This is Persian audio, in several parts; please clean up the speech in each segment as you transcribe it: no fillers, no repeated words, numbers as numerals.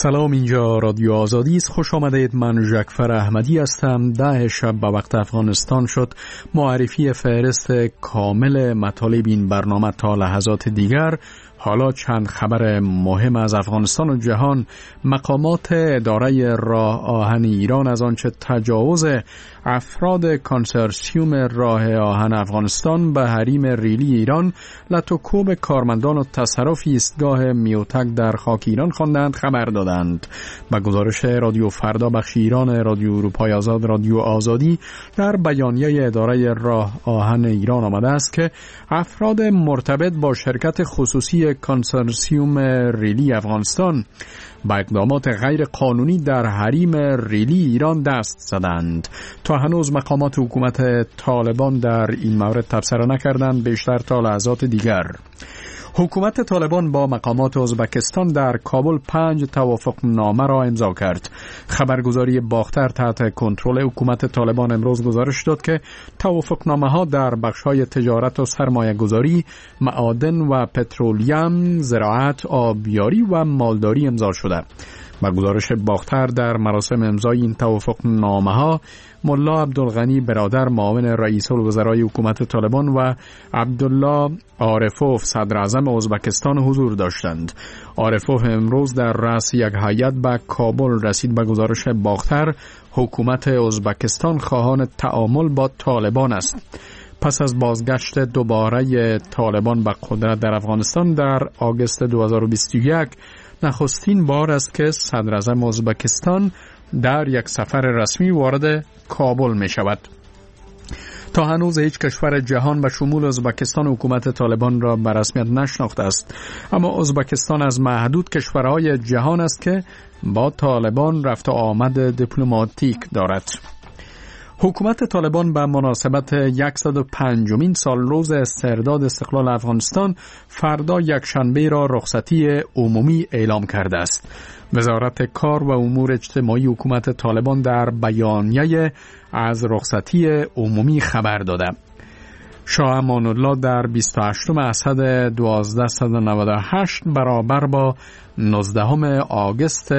سلام، اینجا رادیو آزادی است. خوش آمدید. من ژکفر احمدی هستم. 10 شب به وقت افغانستان شد. معرفی فهرست کامل مطالب این برنامه تا لحظات دیگر. حالا چند خبر مهم از افغانستان و جهان. مقامات اداره راه آهن ایران از آنچه تجاوز افراد کنسرسیوم راه آهن افغانستان به حریم ریلی ایران لطوکوب کارمندان و تصرف ایستگاه میوتک در خاک ایران خواندند خبر دادند. به گزارش رادیو فردا بخش ایران رادیو اروپای آزاد رادیو آزادی در بیانیه اداره راه آهن ایران آمده است که افراد مرتبط با شرکت خصوصی کنسرسیوم ریلی افغانستان با اقدامات غیر قانونی در حریم ریلی ایران دست زدند. تا هنوز مقامات حکومت طالبان در این مورد تبصره نکردند، بیشتر تا لحظات دیگر. حکومت طالبان با مقامات ازبکستان در کابل 5 توافقنامه را امضا کرد. خبرگزاری باختر تحت کنترل حکومت طالبان امروز گزارش داد که توافقنامه ها در بخش‌های تجارت و سرمایه گذاری، معادن و پترولیم، زراعت، آبیاری و مالداری امضا شده. با گزارش باختر در مراسم امضای این توافقنامه ها ملا عبدالغنی برادر معاون رئیس الوزرای حکومت طالبان و عبدالله عارفوف صدر اعظم ازبکستان حضور داشتند. عارفوف امروز در رأس یک هیئت به کابل رسید. به گزارش باختر حکومت ازبکستان خواهان تعامل با طالبان است. پس از بازگشت دوباره طالبان به قدرت در افغانستان در آگوست 2021 نخستین بار است که صدر اعظم ازبکستان در یک سفر رسمی وارد کابل می شود. تا هنوز هیچ کشور جهان به شمول ازبکستان حکومت طالبان را به رسمیت نشناخته است، اما ازبکستان از معدود کشورهای جهان است که با طالبان رفت و آمد دیپلماتیک دارد. حکومت طالبان به مناسبت 105مین سالروز استرداد استقلال افغانستان فردا یکشنبه را رخصتی عمومی اعلام کرده است. وزارت کار و امور اجتماعی حکومت طالبان در بیانیه از رخصتی عمومی خبر داده. شاه امان الله در 28 اسد 1298 برابر با 19 آگوست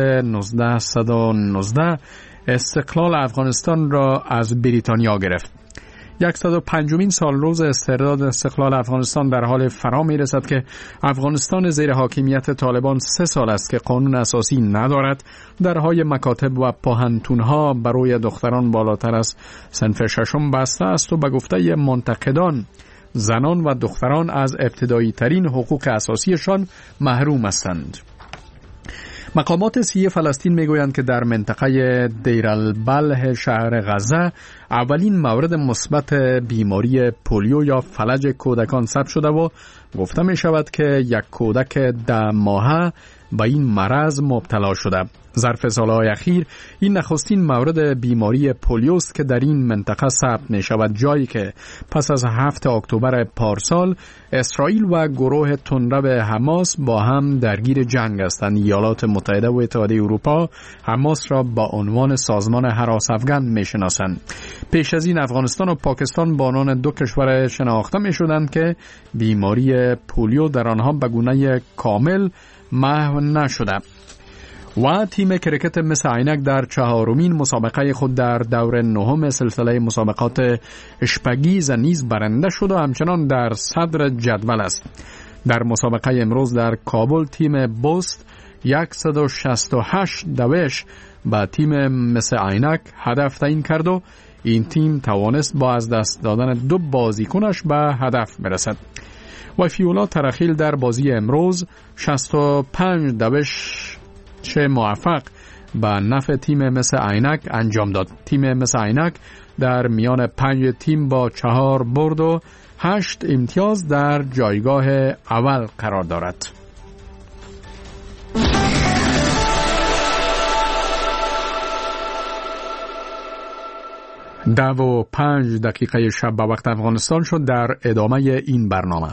1919 استقلال افغانستان را از بریتانیا گرفت. 105مین سالروز استرداد استقلال افغانستان در حال فرا می رسد که افغانستان زیر حاکمیت طالبان 3 سال است که قانون اساسی ندارد. درهای مکاتب و پوهنتونها برای دختران بالاتر از صنف 6 بسته است و به گفته منتقدان زنان و دختران از ابتدایی ترین حقوق اساسیشان محروم هستند. مقامات صحی فلسطین میگویند که در منطقه دیر البلح شهر غزه اولین مورد مثبت بیماری پولیو یا فلج کودکان ثبت شده و گفته می شود که یک کودک 10 ماهه به این مرض مبتلا شده. ظرف سالهای اخیر این نخستین مورد بیماری پولیوست که در این منطقه ثبت می شود، جایی که پس از 7 اکتبر پارسال اسرائیل و گروه تندرو حماس با هم درگیر جنگ هستند. ایالات متحده و اتحادیه اروپا حماس را با عنوان سازمان هراس افغان می شناسند. پیش از این افغانستان و پاکستان با عنوان 2 کشور شناخته می شدند که بیماری پولیو در آنها به گونه کامل محو نشده. و تیم کرکت مس عینک در 4مین مسابقه خود در دور 9 سلسله مسابقات اشپگیز نیز برنده شد و همچنان در صدر جدول است. در مسابقه امروز در کابل تیم بوست 168 دوش با تیم مس عینک هدف تعیین کرد و این تیم توانست با از دست دادن 2 بازیکنش به هدف برسد. و فیولا ترخیل در بازی امروز 65 دوش چه موفق به نفع تیم مس عینک انجام داد. تیم مس عینک در میان 5 تیم با 4 برد و 8 امتیاز در جایگاه اول قرار دارد. 10:05 شب به وقت افغانستان شد. در ادامه این برنامه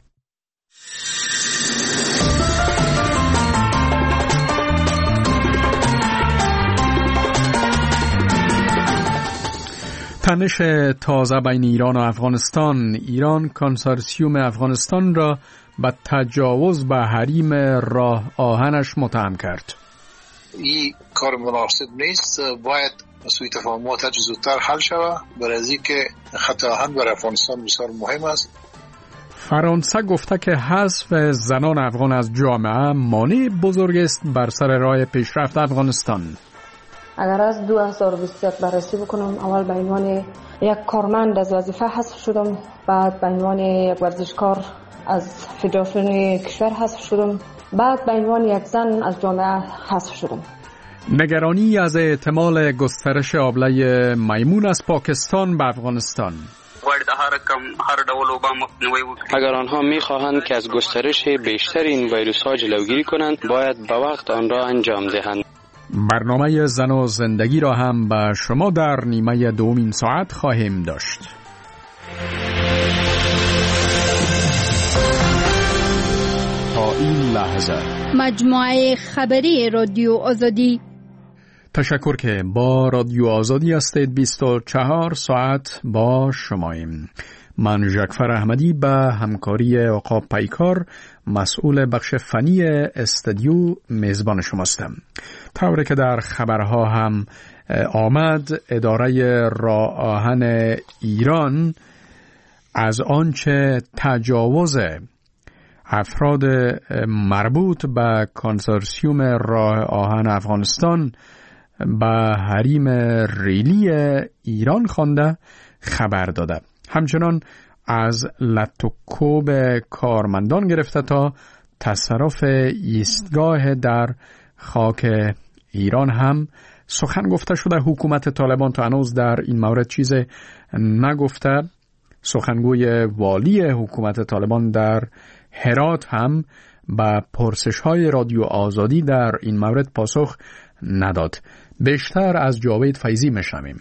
تنش تازه بین ایران و افغانستان. ایران کنسرسیوم افغانستان را به تجاوز به حریم راه آهنش متهم کرد. این کار مناسب نیست. باید سوء تفاهمات زودتر حل شود، برای از اینکه خط آهن برای افغانستان بسیار مهم است. فرانسه گفته که حذف زنان افغان از جامعه مانع بزرگ است بر سر راه پیشرفت افغانستان. اگر از 2021 بررسی بکنم، اول به عنوان یک کارمند از وظیفه حذف شدم، بعد به عنوان یک ورزشکار از فدراسیون کشور حذف شدم، بعد به عنوان یک زن از جامعه حذف شدم. نگرانی از احتمال گسترش آبله میمون از پاکستان به افغانستان. اگر آنها می‌خواهند که از گسترش بیشتر این ویروس‌ها جلوگیری کنند، باید به وقت آن را انجام دهند. برنامه زن و زندگی را هم به شما در نیمه دومین ساعت خواهیم داشت. تا این لحظه مجموعه خبری رادیو آزادی. تشکر که با رادیو آزادی هستید. 24 ساعت با شماییم. من جعفر احمدی به همکاری آقا پیکار مسئول بخش فنی استودیو میزبان شماستم. طوری که در خبرها هم آمد، اداره راه آهن ایران از آنچه تجاوز افراد مربوط به کنسورسیوم راه آهن افغانستان به حریم ریلی ایران خوانده خبر داده. همچنان از لطوکوب کارمندان گرفته تا تصرف ایستگاه در خاک ایران هم سخن گفته شده. حکومت طالبان تا هنوز در این مورد چیز نگفته. سخنگوی والی حکومت طالبان در هرات هم به پرسش‌های رادیو آزادی در این مورد پاسخ نداد. بیشتر از جاوید فیضی میشنویم.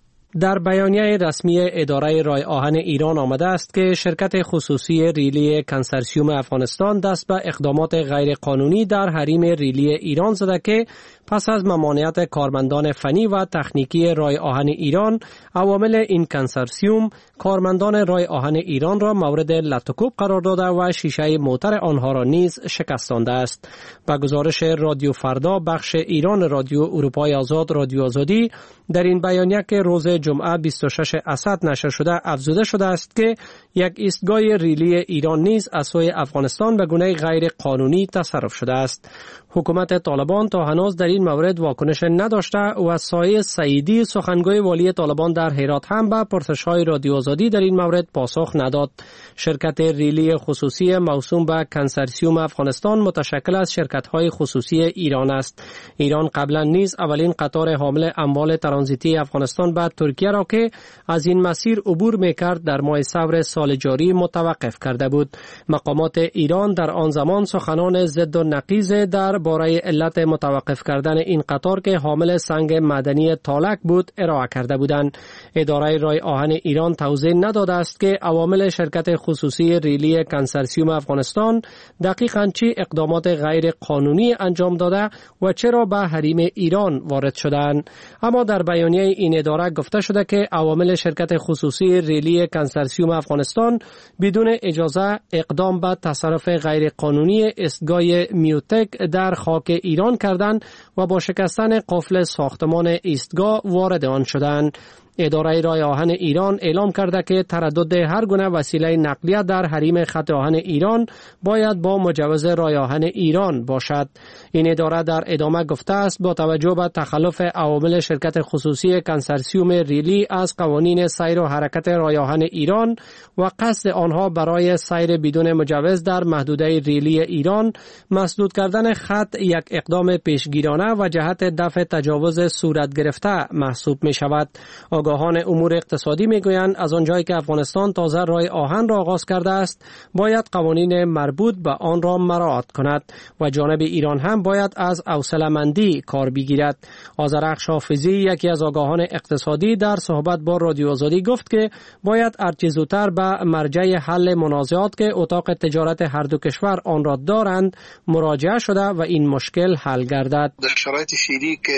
در بیانیه رسمی اداره راه آهن ایران آمده است که شرکت خصوصی ریلی کنسرسیوم افغانستان دست به اقدامات غیرقانونی در حریم ریلی ایران زده که پس از ممانعت کارمندان فنی و تکنیکی راه آهن ایران، عوامل این کنسرسیوم کارمندان راه آهن ایران را مورد لطوکوب قرار داده و شیشه موتر آنها را نیز شکستانده است. با گزارش رادیو فردا بخش ایران رادیو اروپای آزاد رادیو آزادی در این بیانیه که روز جمعه 26 اسد نشر شده افزوده شده است که یک ایستگاه ریلی ایران نیز از سوی افغانستان به گونه غیر قانونی تصرف شده است. حکومت طالبان تا هنوز در این مورد واکنش نداشته و سایه سعیدی سخنگوی والی طالبان در هرات هم به پرسش‌های رادیو آزادی در این مورد پاسخ نداد. شرکت ریلی خصوصی موسوم به کنسرسیوم افغانستان متشکل از شرکت‌های خصوصی ایران است. ایران قبلا نیز اولین قطار حامل اموال ترانزیتی افغانستان به ترکیه را که از این مسیر عبور می‌کرد در ماه ثور سال جاری متوقف کرده بود. مقامات ایران در آن زمان سخنان ضد و نقیض در باره علت متوقف کردن این قطار که حامل سنگ معدنی تالک بود ارائه کرده بودند. اداره راه آهن ایران توضیح نداده است که عوامل شرکت خصوصی ریلی کنسرسیوم افغانستان دقیقاً چه اقدامات غیر قانونی انجام داده و چرا به حریم ایران وارد شدند. اما در بیانیه این اداره گفته شده که عوامل شرکت خصوصی ریلی کنسرسیوم افغانستان بدون اجازه اقدام به تصرف غیر قانونی ایستگاه میوتک در خاک ایران کردند و با شکستن قفل ساختمان ایستگاه وارد آن شدند. اداره راه آهن ایران اعلام کرده که تردد هر گونه وسیله نقلیه در حریم خط آهن ایران باید با مجوز راه آهن ایران باشد. این اداره در ادامه گفته است با توجه به تخلف عوامل شرکت خصوصی کنسرسیوم ریلی از قوانین سیر و حرکت راه آهن ایران و قصد آنها برای سیر بدون مجوز در محدوده ریلی ایران، مسدود کردن خط یک اقدام پیشگیرانه و جهت دفع تجاوز صورت گرفته محسوب می شود. آگاهان امور اقتصادی میگویند از آنجایی که افغانستان تازه راه آهن را آغاز کرده است، باید قوانین مربوط به آن را مراعات کند و جانب ایران هم باید از حوصله‌مندی کار بگیرد. آذرخش حافظی، یکی از آگاهان اقتصادی، در صحبت با رادیو آزادی گفت که باید هرچه زودتر به مرجع حل منازعات که اتاق تجارت هر دو کشور آن را دارند مراجعه شده و این مشکل حل گردد. در شرایط فعلی که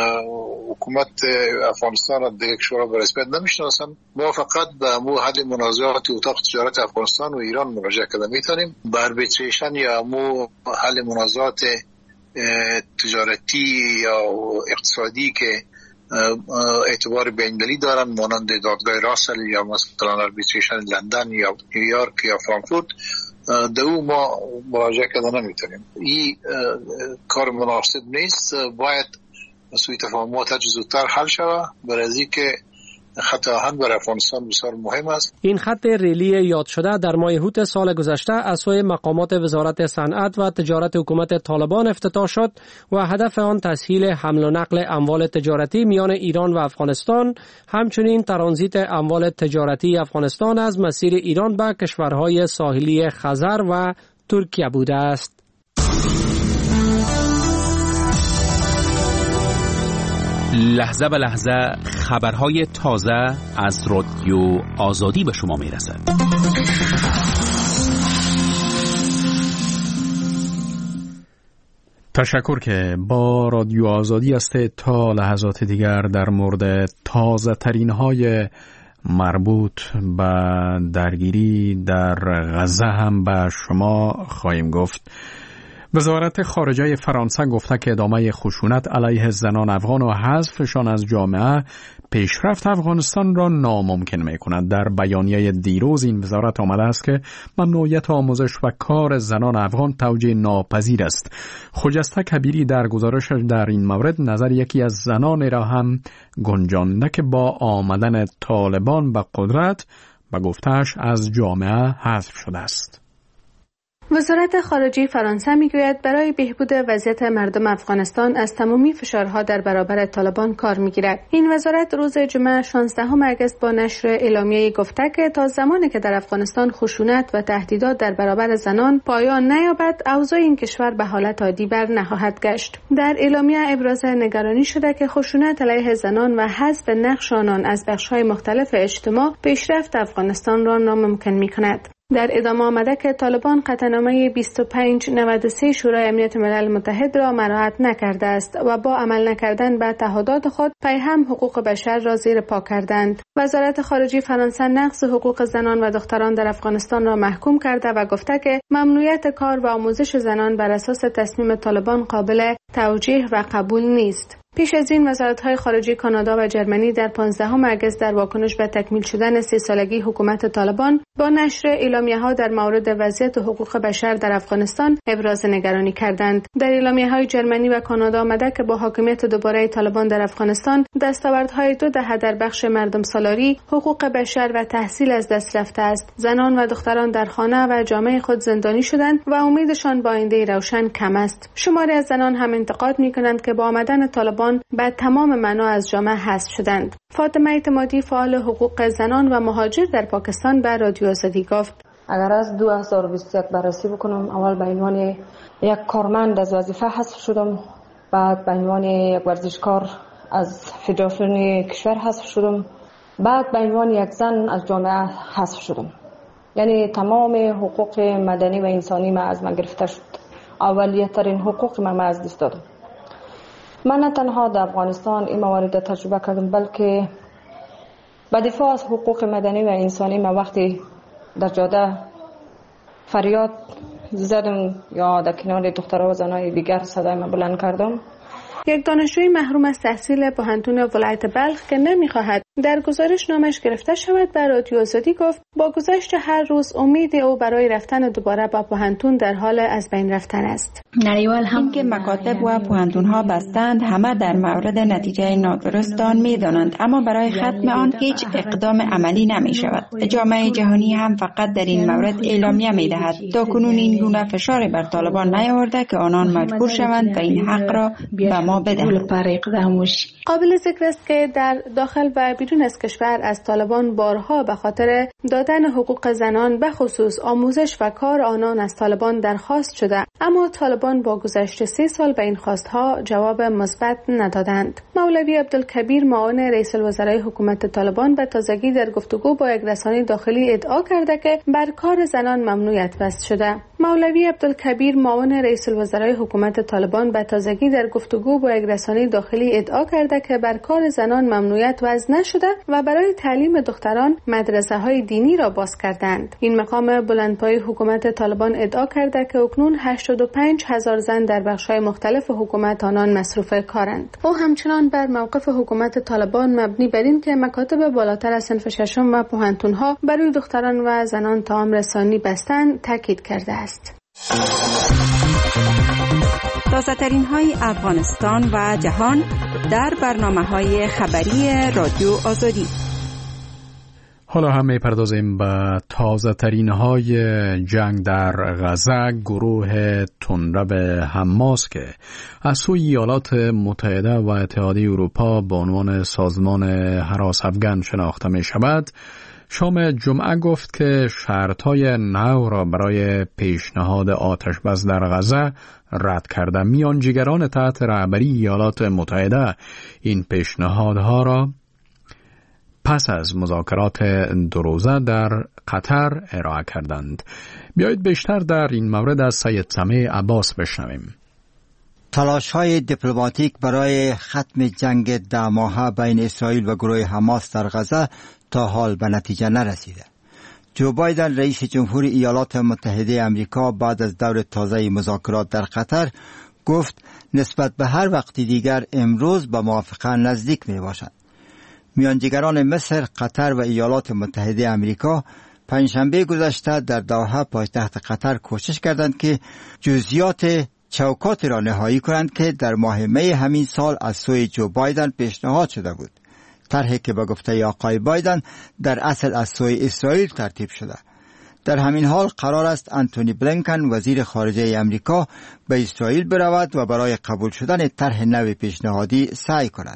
حکومت افغانستان را دیگه شورا به رسمیت نمیشناسن، ما فقط به مو حل منازعات اتاق تجارت افغانستان و ایران مراجعه کرده میتونیم. به اربیتریشن یا مو حل منازعات تجارتی یا اقتصادی که اعتبار بین‌المللی دارن، مانند دادگاه راسل یا مثلا آربیتریشن لندن یا نیویورک یا فرانکفورت، دو ما مراجعه کردن نمیتونیم. این کار مناسب نیست. باید سوی تفاهمات زودتر حل شود، برای که خط آهن برای افغانستان بسیار مهم است. این خط ریلی یاد شده در ماه اوت سال گذشته از سوی مقامات وزارت صنعت و تجارت حکومت طالبان افتتاح شد و هدف آن تسهیل حمل و نقل اموال تجارتی میان ایران و افغانستان، همچنین ترانزیت اموال تجارتی افغانستان از مسیر ایران به کشورهای ساحلی خزر و ترکیه بوده است. لحظه به لحظه خبرهای تازه از رادیو آزادی به شما میرسد. تشکر که با رادیو آزادی است. تا لحظات دیگر در مورد تازه ترین های مربوط به درگیری در غزه هم به شما خواهیم گفت. وزارت خارجه فرانسه گفته که ادامه خشونت علیه زنان افغان و حذفشان از جامعه پیشرفت افغانستان را ناممکن می‌کند. در بیانیه دیروز این وزارت آمده است که ممنوعیت آموزش و کار زنان افغان توجیه ناپذیر است. خجسته کبیری در گزارشش در این مورد نظر یکی از زنان را هم گنجانده که با آمدن طالبان به قدرت به گفته‌اش از جامعه حذف شده است. وزارت خارجه فرانسه میگوید برای بهبود وضعیت مردم افغانستان از تمامی فشارها در برابر طالبان کار میگیرد. این وزارت روز جمعه 16 آگوست با نشر اعلامیه‌ای گفته که تا زمانی که در افغانستان خشونت و تهدیدات در برابر زنان پایان نیابد، اوضاع این کشور به حالت عادی بر نخواهد گشت. در اعلامیه ابراز نگرانی شده که خشونت علیه زنان و حذف نقش آنان از بخش‌های مختلف اجتماع پیشرفت افغانستان را ناممکن می‌کند. در ادامه آمده که طالبان قطعنامه 2593 شورای امنیت ملل متحد را مراعات نکرده است و با عمل نکردن به تعهدات خود پیهم حقوق بشر را زیر پا کردند. وزارت خارجه فرانسه نقض حقوق زنان و دختران در افغانستان را محکوم کرده و گفته که ممنوعیت کار و آموزش زنان بر اساس تصمیم طالبان قابل توجیه و قبول نیست. پیش از این وزارت‌های خارجه کانادا و جرمنی در 15 آگوست در واکنش به تکمیل شدن 3 سالگی حکومت طالبان با نشر اعلامیه‌ها در مورد وضعیت حقوق بشر در افغانستان ابراز نگرانی کردند. در اعلامیه‌های جرمنی و کانادا آمده که با حاکمیت دوباره طالبان در افغانستان دستاوردهای 2 دهه در بخش مردم سالاری، حقوق بشر و تحصیل از دست رفته است. زنان و دختران در خانه و جامعه خود زندانی شدند و امیدشان با آینده روشن کم است. شماری از زنان هم انتقاد می‌کنند که با آمدن طالبان به تمام معنا از جامعه حذف شدند. فاطمه اعتمادی فعال حقوق زنان و مهاجر در پاکستان به رادیو آزادی گفت: اگر از 2021 بررسی بکنم، اول به عنوان یک کارمند از وظیفه حذف شدم، بعد به عنوان یک ورزشکار از فدراسیون کشور حذف شدم، بعد به عنوان یک زن از جامعه حذف شدم. یعنی تمام حقوق مدنی و انسانی ما از من گرفته شد. اولیترین حقوق ما از دست دادم. من نه تنها در افغانستان این موارد تجربه کردم، بلکه به دفاع از حقوق مدنی و انسانی من وقتی در جاده فریاد زدم یا در کنار دخترها و زنای دیگر صدای من بلند کردم. یک دانشجوی محروم از تحصیل پوهنتون ولایت بلخ که نمی‌خواهد در گزارش نامش گرفته شود به رادیو آزادی گفت با گذشت هر روز امید او برای رفتن دوباره به پوهنتون در حال از بین رفتن است. این که مکاتب و پوهنتون‌ها بستند همه در مورد نتیجه نادرست آن می‌دانند، اما برای ختم آن هیچ اقدام عملی نمی‌شود. جامعه جهانی هم فقط در این مورد اعلامیه می‌دهد. تاکنون این گونه فشار بر طالبان نیاورده که آنان مجبور شوند و این حق را به ما بدهند. قابل ذکر است که در داخل و بیرون از کشور از طالبان بارها به خاطر دادن حقوق زنان به خصوص آموزش و کار آنان از طالبان درخواست شده، اما طالبان با گذشت 3 سال به این خواستها جواب مثبت ندادند. مولوی عبدالکبیر معاون رئیس الوزرای حکومت طالبان به تازگی در گفتگو با یک رسانه داخلی ادعا کرده که بر کار زنان ممنوعیت بست شده. مولوی عبدالکبیر معاون رئیس الوزرای حکومت طالبان به تازگی در گفتگو با یک رسانه داخلی ادعا کرده که بر کار زنان ممنوعیت وضع نشده و برای تعلیم دختران مدرسه‌های دینی را باز کردند. این مقام بلندپایه حکومت طالبان ادعا کرده که اکنون 85,000 زن در بخش‌های مختلف حکومت آنان مصروف کارند. او همچنان بر موقف حکومت طالبان مبنی بر این که مکاتب بالاتر از صنف ششم و پوهنتون‌ها برای دختران و زنان طعام رسانی بستند تاکید کرده است. تازه‌ترین های افغانستان و جهان در برنامه‌های خبری رادیو آزادی. حالا هم می‌پردازیم به تازه‌ترین های جنگ در غزه. گروه تندرو حماس که از سوی ایالات متحده و اتحادیه اروپا به عنوان سازمان هراس افغان شناخته می‌شود، شام جمعه گفت که شرط‌های نو را برای پیشنهاد آتش بس در غزه رد کرده. میانجیگران تحت رهبری ایالات متحده این پیشنهادها را پس از مذاکرات 2 روزه در قطر ارائه کردند. بیایید بیشتر در این مورد از سید سمیع عباس بشنویم. تلاش‌های دیپلماتیک برای ختم جنگ 10 ماهه بین اسرائیل و گروه حماس در غزه تا حال به نتیجه نرسیده. جو بایدن رئیس جمهور ایالات متحده آمریکا بعد از دور تازه مذاکرات در قطر گفت نسبت به هر وقت دیگر امروز به موافقه نزدیک می باشد. میانجیگران مصر، قطر و ایالات متحده آمریکا پنجشنبه گذشته در دوحه پایتخت قطر کوشش کردند که جزئیات چوکات را نهایی کنند که در ماه می همین سال از سوی جو بایدن پیشنهاد شده بود. طرحی که به گفته آقای بایدن در اصل از سوی اسرائیل ترتیب شده. در همین حال قرار است انتونی بلینکن وزیر خارجه آمریکا به اسرائیل برود و برای قبول شدن طرح نو پیشنهادی سعی کند.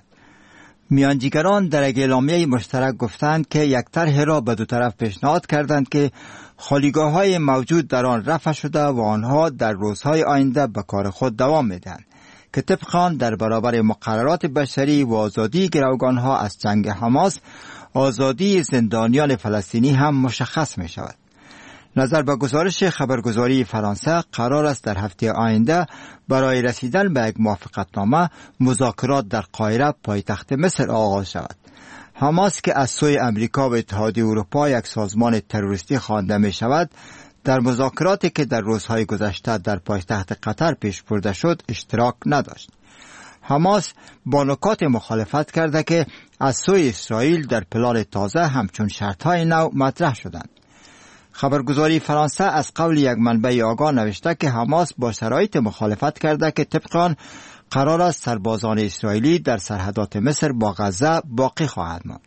میانجیگران در یک اعلامیه مشترک گفتند که یک طرح را به 2 طرف پیشنهاد کردند که خالیگاه‌های موجود در آن رفع شده و آنها در روزهای آینده به کار خود دوام می‌دهند که طبق آن در برابر مقررات بشری و آزادی گروگان‌ها از جنگ حماس، آزادی زندانیان فلسطینی هم مشخص می‌شود. نظر به گزارش خبرگزاری فرانسه قرار است در هفته آینده برای رسیدن به یک موافقتنامه مذاکرات در قاهره پایتخت مصر آغاز شود. حماس که از سوی امریکا و اتحادیه اروپا یک سازمان تروریستی خوانده می شود، در مذاکراتی که در روزهای گذشته در پایتخت قطر پیش برده شد اشتراک نداشت. حماس با نکات مخالفت کرده که از سوی اسرائیل در پلان تازه همچون شرطهای نو مطرح شدند. خبرگزاری فرانسه از قول یک منبع آگاه نوشته که حماس با شرایط مخالفت کرده که طبق آن قرار است سربازان اسرائیلی در سرحدات مصر با غزه باقی خواهند ماند.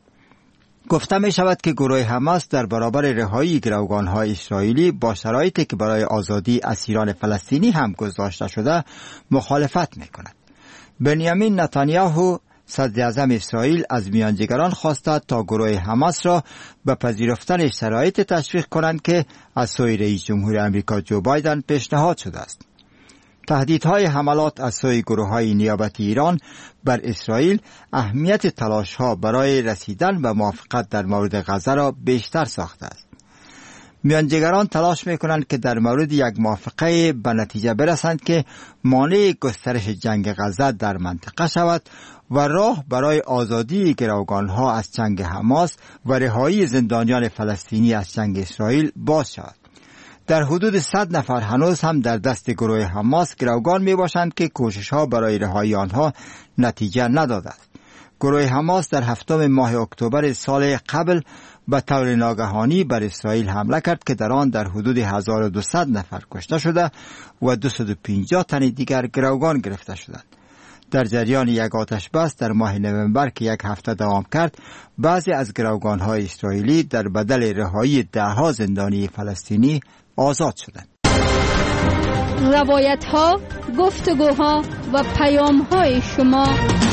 گفته می شود که گروه حماس در برابر رهایی گروگان‌های اسرائیلی با شرایطی که برای آزادی اسیران فلسطینی هم گذاشته شده مخالفت می کند. بنیامین نتانیاهو صدر اعظم اسرائیل از میانجیگران خواسته تا گروه حماس را به پذیرفتن شرایط تشویق کنند که از سوی رئیس جمهور آمریکا جو بایدن پیشنهاد شده است. تهدیدهای حملات از سوی گروه‌های نیابتی ایران بر اسرائیل اهمیت تلاش‌ها برای رسیدن به موافقت در مورد غزه را بیشتر ساخته است. میانجیگران تلاش می‌کنند که در مورد یک موافقه به نتیجه برسند که مانع گسترش جنگ غزه در منطقه شود و راه برای آزادی گروگان‌ها از جنگ حماس و رهایی زندانیان فلسطینی از جنگ اسرائیل باز شود. در حدود 100 نفر هنوز هم در دست گروه حماس گروگان می باشند که کوشش‌ها برای رهایی آنها نتیجه نداده است. گروه حماس در 7 ماه اکتبر سال قبل به طور ناگهانی بر اسرائیل حمله کرد که در آن در حدود 1200 نفر کشته شده و 250 تن دیگر گروگان گرفته شدند. در جریان یک آتش بس در ماه نوامبر که یک هفته دوام کرد، بعضی از گروگان‌های اسرائیلی در بدل رهایی 10 زندانی فلسطینی آزاد شدند. روایت‌ها، گفتگوها و پیام‌های شما.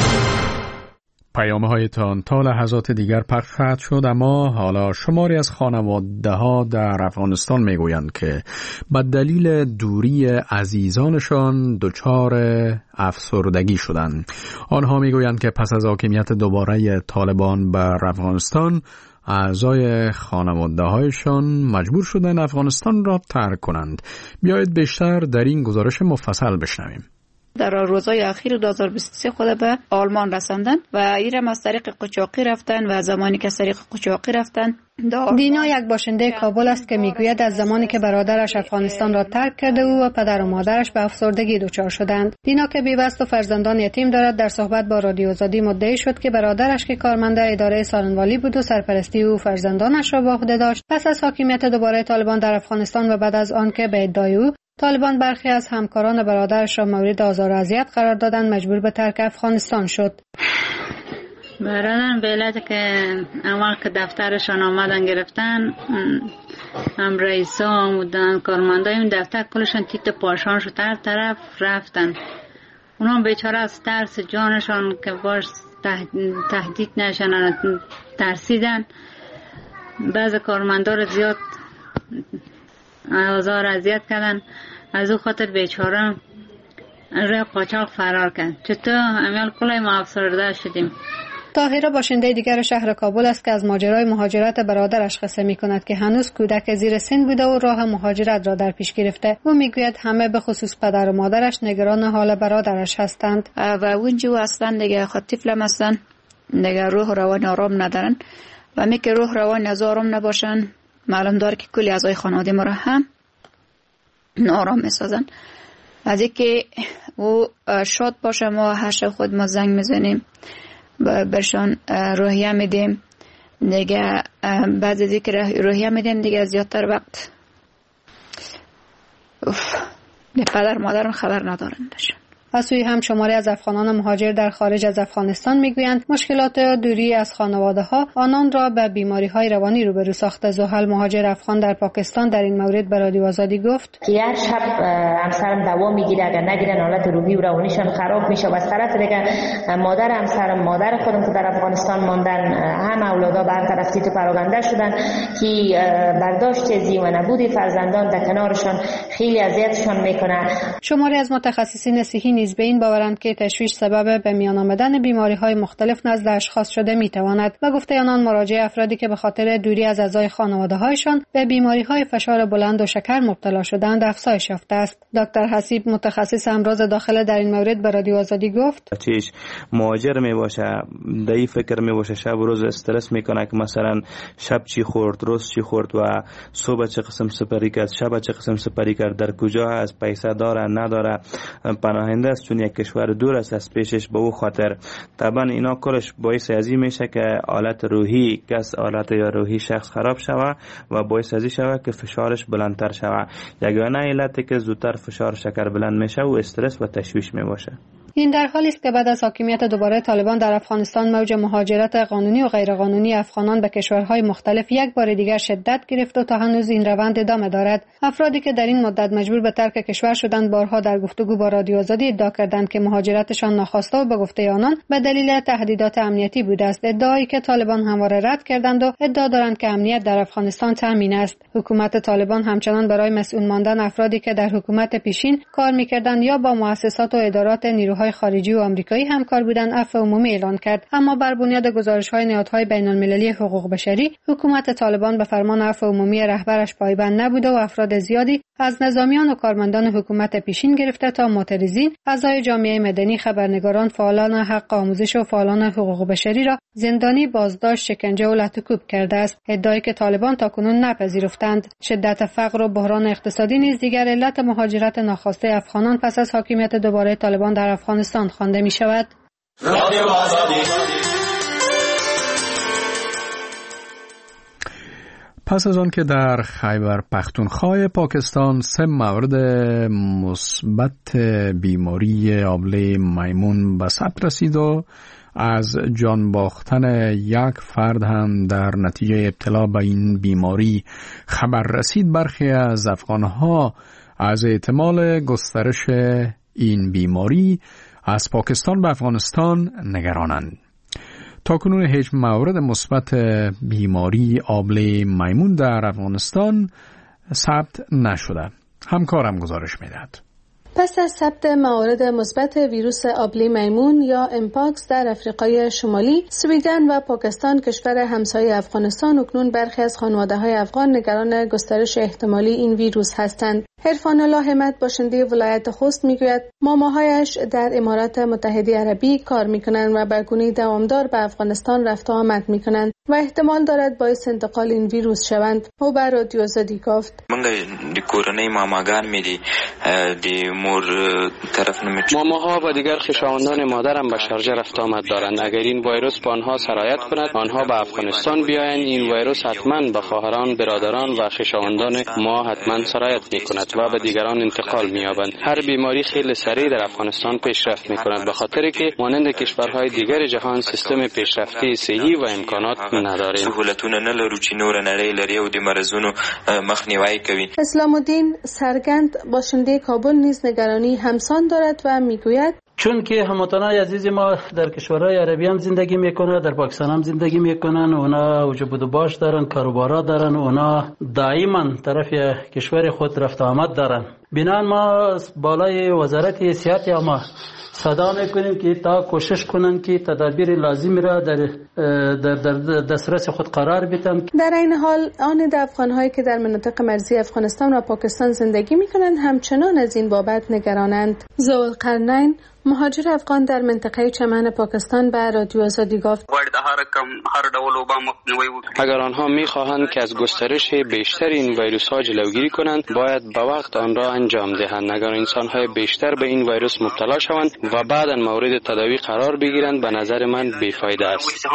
پیام‌هایتان تا لحظات دیگر پخش خواهد شد، اما حالا شماری از خانواده‌ها در افغانستان میگویند که به دلیل دوری عزیزانشان دچار افسردگی شدند. آنها میگویند که پس از حاکمیت دوباره طالبان بر افغانستان، اعضای خانواده‌هایشان مجبور شدند افغانستان را ترک کنند. بیایید بیشتر در این گزارش مفصل بشنویم. در روزهای اخیر 2023 خود به آلمان رساندن و ایرم از طریق قاچاقی رفتن و زمانی که از طریق قاچاقی رفتن. دینا یک باشنده کابل است که میگوید از زمانی که برادرش افغانستان را ترک کرده او و پدر و مادرش به افسردگی دچار شدند. دینا که بیوست و فرزندان یتیم دارد در صحبت با رادیو آزادی مدعی شد که برادرش که کارمند اداره سالنوالی بود و سرپرستی او فرزندانش را به عهده داشت، پس از حاکمیت دوباره طالبان در افغانستان و بعد از آن که به ادعای او طالبان برخی از همکاران برادرش را مورد آزار و اذیت قرار دادند مجبور به ترک افغانستان شد. برادرم به علت که اول که دفترشان آمدن گرفتن، هم رئیسا آمودن، کارمندای این دفتر کلشان تیت پاشان شد، هر طرف رفتن. اونا بیچاره از ترس جانشان که باش تهدید نشن ترسیدن. بعض کارمندا رو زیاد آزار اذیت کردن. از او خاطر بیچاره راه قاچاق فرار کرد. چطور امیال کلای ما افسرده شدیم. طاهره باشنده دیگر شهر کابل است که از ماجرای مهاجرت برادرش قصه می کند که هنوز کودک زیر سن بوده و راه مهاجرت را در پیش گرفته. او میگوید همه به خصوص پدر و مادرش نگران حال برادرش هستند و اونجا اصلا دیگه خود طفلم هستن، دیگه روح روان آرام ندارن و می که روح روان از آرام نباشن معلوم داره که کلی اعضای خانواده ما را هم ناآرام میسازن. از اینکه او شاد باشه ما هر شب خود ما زنگ میزنیم برشان روحیه میدیم، دیگه بعد از اینکه روحیه میدیم دیگه زیادتر وقت پدر مادرم خبر ندارندشون. از سوی هم شماری از افغانان مهاجر در خارج از افغانستان میگویند مشکلات دوری از خانواده ها آنان را به بیماری های روانی روبرو ساخته. زحل مهاجر افغان در پاکستان در این مورد به رادیو آزادی گفت که هر شب همسرم دوا میگیره، اگر نگیرن حالت روحی و روانیشان خراب میشه و از طرف دیگه مادر همسرم، مادر خودم که در افغانستان ماندن، هم اولادا برطرف تیت پراگنده شدن که برداشت زی و نبودی فرزندان در کنارشان خیلی اذیتشان میکنه. شماری از متخصصین صحی نیز به این باورند که تشویش سبب به میان آمدن بیماری‌های مختلف نزد اشخاص شده می‌تواند و گفته آنان مراجع افرادی که به خاطر دوری از اعضای خانواده‌هایشان به بیماری‌های فشار بلند و شکر مبتلا شدند افزایش یافته است. دکتر حسیب متخصص امراض داخله در این مورد به رادیو آزادی گفت چیش مهاجر میباشه دایی فکر میباشه شب و روز استرس میکنه که مثلا شب چی خورد، روز چی خورد و صبح چه قسم سپری کرد، شب چه قسم سپری کرد، در کجا هست، پیسه داره نداره، پناهنده است چون یک کشور دور است از پیشش. به او خاطر طبعا اینا کلش باعث ازی میشه که حالت روحی حالت یا روحی شخص خراب شوه و باعث ازی شوه که فشارش بلندتر شوه. یگانه علتی که زودتر فشار شکر بلند میشه و استرس و تشویش میباشه. این در حالی است که بعد از حاکمیت دوباره طالبان در افغانستان موج مهاجرت قانونی و غیرقانونی افغانان به کشورهای مختلف یک بار دیگر شدت گرفت و تا هنوز این روند ادامه دارد. افرادی که در این مدت مجبور به ترک کشور شدند بارها در گفتگو با رادیو آزادی ادعا کردند که مهاجرتشان ناخواسته و به گفته آنان به دلیل تهدیدات امنیتی بوده است، ادعایی که طالبان همواره رد کردند و ادعا دارند که امنیت در افغانستان تامین است. حکومت طالبان همچنان برای مسئول ماندن افرادی که در حکومت پیشین کار می‌کردند یا با مؤسسات و ادارات نیروهای خارجی و آمریکایی همکار بودند عفو عمومی اعلان کرد. اما بر بنیاد گزارش‌های نهادهای بین‌المللی حقوق بشری حکومت طالبان به فرمان عفو عمومی رهبرش پایبند نبوده و افراد زیادی از نظامیان و کارمندان حکومت پیشین گرفته تا معترضین، اعضای جامعه مدنی، خبرنگاران، فعالان حق آموزش و فعالان حقوق بشری را زندانی، بازداشت، شکنجه و لطوکوب کرده است. ادعایی که طالبان تاکنون نپذیرفتند. شدت فقر و بحران اقتصادی نیز دیگر علت مهاجرت ناخواسته افغانان پس از حاکمیت دوباره طالبان در افغانستان خوانده می شود. پس از آن که در خیبر پختونخوا پاکستان 3 مورد مثبت بیماری آبله میمون به ثبت رسید و از جان باختن یک فرد هم در نتیجه ابتلا به این بیماری خبر رسید، برخی از افغانها از احتمال گسترش این بیماری از پاکستان به افغانستان نگرانند. تاکنون هیچ مورد مثبت بیماری آبله میمون در افغانستان ثبت نشده. همکارم گزارش میدهد. پس از ثبت موارد مثبت ویروس آبلی میمون یا امپاکس در آفریقای شمالی، سویدن و پاکستان کشور همسایه افغانستان اکنون برخی از خانواده‌های افغان نگران گسترش احتمالی این ویروس هستند. عرفان الله همت باشنده ولایت خوست میگوید ماماهایش در امارات متحده عربی کار میکنند و به گونه دوامدار به افغانستان رفت و آمد میکنند و احتمال دارد باعث انتقال این ویروس شوند. او به رادیو آزادی گفت ماماها و دیگر خویشاوندان مادرم به شارجه رفت آمد دارند. اگر این ویروس به آنها سرایت کند، آنها به افغانستان بیایند، این ویروس حتما به خواهران، برادران و خویشاوندان ما حتما سرایت میکند و به دیگران انتقال می‌یابند. هر بیماری خیلی سریع در افغانستان پیشرفت می‌کند به خاطر که مانند کشورهای دیگر جهان سیستم پیشرفتی صحی و امکانات نداریم. سهولتونه نه لرو چې نور نړۍ لري او د مرزونو مخنیوی کوي. اسلام الدین سرگند باشنده کابل نیز نگرانی همسان دارد و میگوید چون که هموطنان عزیز ما در کشورهای عربی هم زندگی میکنن، در پاکستان هم زندگی میکنن، اونا وجود و باش دارن، کاروبارا دارن، اونا دائما طرف کشور خود رفت آمد دارن. بنان ما بالای وزارت صحت یا ما صدا میکنیم که تا کوشش کنن که تدابیر لازم را در دسترس خود قرار بدن. در این حال آن افغان‌هایی که در مناطق مرزی افغانستان و پاکستان زندگی میکنند همچنان از این بابت نگرانند. ذوالقرنین مهاجر افغان در منطقه چمن پاکستان به رادیو آزادی گفت اگر آنها میخواهند که از گسترش بیشتر این ویروس ها جلوگیری کنند باید به وقت آن را انجام دهند. اگر انسان های بیشتر به این ویروس مبتلا شوند و بعدا مورد تداوی قرار بگیرند به نظر من بیفایده است.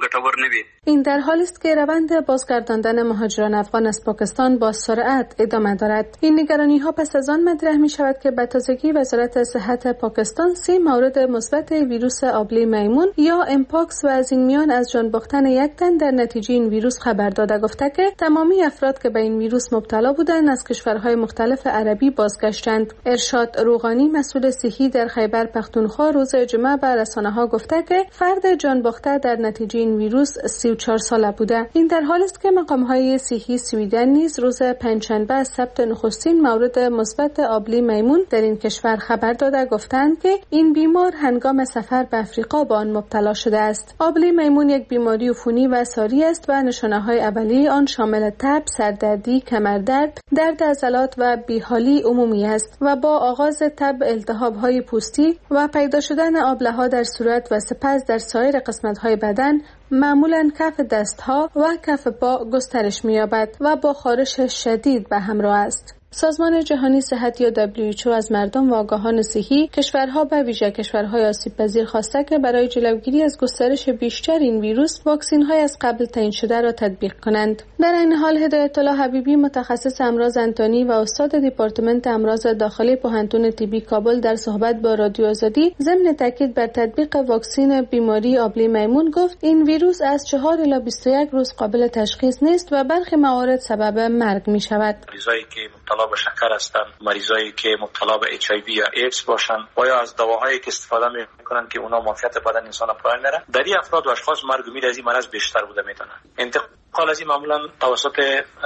این در حالی است که روند بازگرداندن مهاجران افغان از پاکستان با سرعت ادامه دارد. این نگرانی ها پس از آن مطرح می شود که به تازگی وزارت صحت پاکستان 3 مورد مثبت ویروس آبلی میمون یا امپاکس و از این میان از جان باختن یک تن در نتیجه این ویروس خبر داده. گفته که تمامی افراد که به این ویروس مبتلا بودند از کشورهای مختلف عربی بازگشتند. ارشاد روغانی مسئول صحی در خیبر پختونخوا روز جمعه به رسانه‌ها گفته که فرد جان باخته در نتیجه این ویروس 34 ساله بوده. این در حالی است که مقام‌های صحی سویدن نیز روز پنجشنبه از ثبت نخستین مورد مثبت آبلی میمون در این کشور خبر داده گفتند که این بیمار هنگام سفر به آفریقا به آن مبتلا شده است. آبلی میمون یک بیماری عفونی و ساری است و نشانه‌های اولیه آن شامل تب، سردردی، کمردرد، درد عضلات و بیحالی عمومی است و با آغاز تب التهاب‌های پوستی و پیدا شدن آبله‌ها در صورت و سپس در سایر قسمت‌های بدن معمولاً کف دستها و کف پا گسترش می‌یابد و با خارش شدید به همراه است. سازمان جهانی صحت یا WHO از مردم و آگاهان صحی کشورها به ویژه کشورهای آسیب‌پذیر خواسته که برای جلوگیری از گسترش بیشتر این ویروس واکسین‌های از قبل تعیین شده را تطبیق کنند. در این حال هدایت الله حبیبی متخصص امراض انتانی و استاد دپارتمنت امراض داخلی پوهنتون طبی کابل در صحبت با رادیو آزادی ضمن تاکید بر تطبیق واکسن بیماری آبلی میمون گفت این ویروس از 4 الی 21 روز قابل تشخیص نیست و برخی موارد سبب مرگ می‌شود. مبتلا به شکر هستند، مریضایی که مبتلا به HIV یا ایدز باشند و یا از دواهایی که استفاده میکنند که اونا معافیت بدن انسان پایین میره، در این افراد و اشخاص مرگ و میر از این مرض بیشتر بوده میتونه. انتقال از این معمولا توسط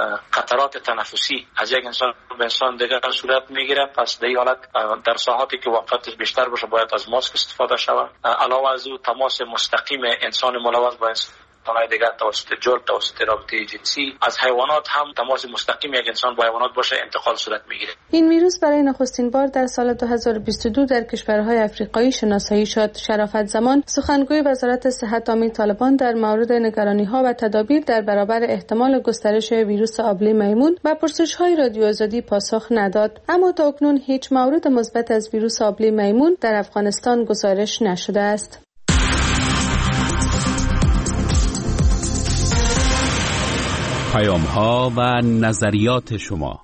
قطرات تنفسی از یک انسان به انسان دیگر صورت میگیره. پس در این حالت در ساعاتی که وقتش بیشتر باشه باید از ماسک استفاده شود. علاوه از او تماس مستقیم انسان ملوث با تمام دیگر توسط جل، توسط رابطه جنسی، از حیوانات هم تماس مستقیم یک انسان با حیوانات باشه انتقال صورت میگیره. این ویروس برای نخستین بار در سال 2022 در کشورهای آفریقایی شناسایی شد. شرافت زمان سخنگوی وزارت صحت آمین طالبان در مورد نگرانی‌ها و تدابیر در برابر احتمال گسترش ویروس آبلی میمون و پرسش‌های رادیو آزادی پاسخ نداد. اما تا اکنون هیچ مورد مثبت از ویروس آبلی میمون در افغانستان گزارش نشده است. پیام‌ها و نظریات شما.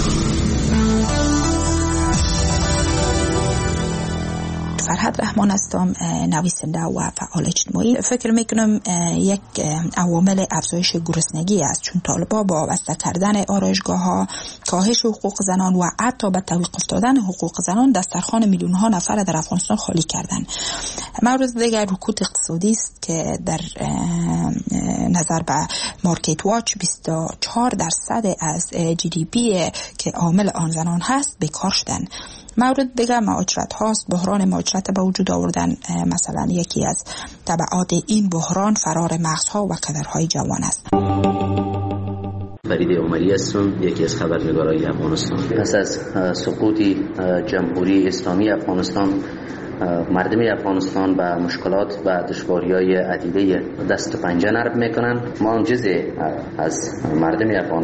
فرهاد رحمان هستم، نویسنده و فعال اجتماعی. فکر میکنم یک عوامل افزایش گرسنگی است، چون طالبا با وابسته کردن آرایشگاه‌ها، کاهش حقوق زنان و حتی به توقیف افتادن حقوق زنان دسترخوان میلیون‌ها نفر در افغانستان خالی کردن. مورد دیگر رکود اقتصادی است که در نظر به مارکت واچ 24% از GDP که عامل آن زنان هست بیکار شدن مورد دیگه مهاجرت هاست. بحران مهاجرت به وجود آوردن مثلا یکی از تبعات این بحران فرار مغزها و کدرهای جوان است. فرید عمری هستم، یکی از خبرنگارای افغانستان. پس از سقوط جمهوری اسلامی افغانستان، مردم افغانستان به مشکلات و دشواری‌های عدیده دست و پنجه نرم میکنن. ما هم جزء از مردم افغانستان